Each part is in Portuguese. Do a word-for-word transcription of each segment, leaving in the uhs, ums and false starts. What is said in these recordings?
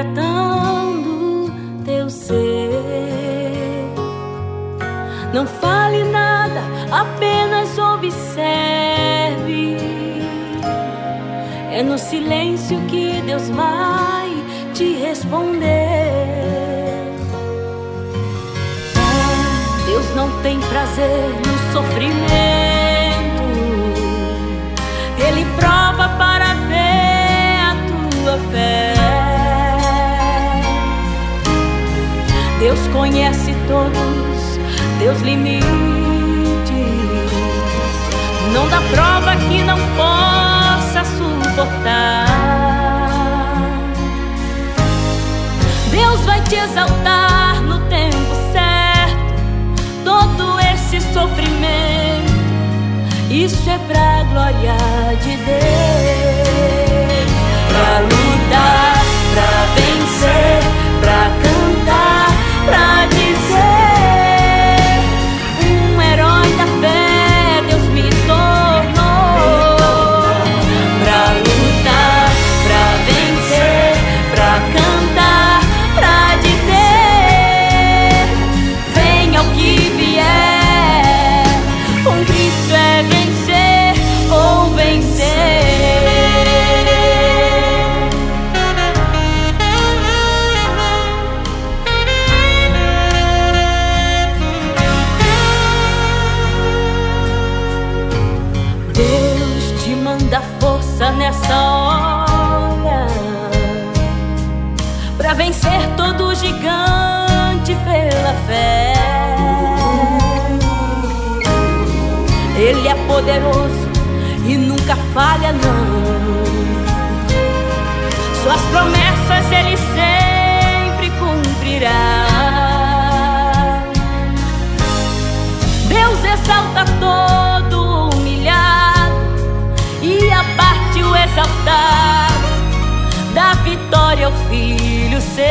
retratando teu ser. Não fale nada, apenas observe. É no silêncio que Deus vai te responder. Deus não tem prazer no sofrimento. Ele prova para ver a tua fé. Deus conhece todos teus limites. Não dá prova que não possa suportar. Deus vai te exaltar no tempo certo. Todo esse sofrimento, isso é pra glória de Deus. Pra lutar, pra vencer, pra cantar, pra dizer: um herói da fé Deus me tornou. Pra lutar, pra vencer, pra cantar, pra dizer: venha o que vier, com Cristo é vencer ou vencer. Deus te manda força nessa hora pra vencer todo gigante pela fé. Ele é poderoso e nunca falha não. Suas promessas Ele sempre cumprirá. Deus exalta todo humilhado e abate o exaltado, dá vitória ao filho seu.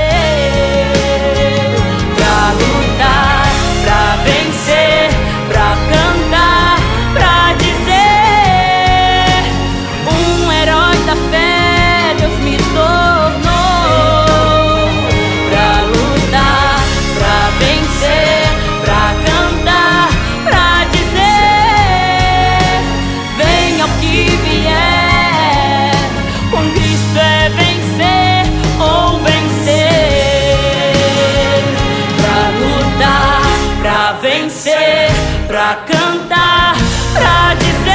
Pra lutar, pra vencer, pra cantar, pra dizer: um herói da fé Deus me tornou. Pra lutar, pra vencer, pra cantar, pra dizer: venha o que vier, com Cristo é vencer ou vencer. Pra lutar, pra vencer, pra cantar, pra dizer: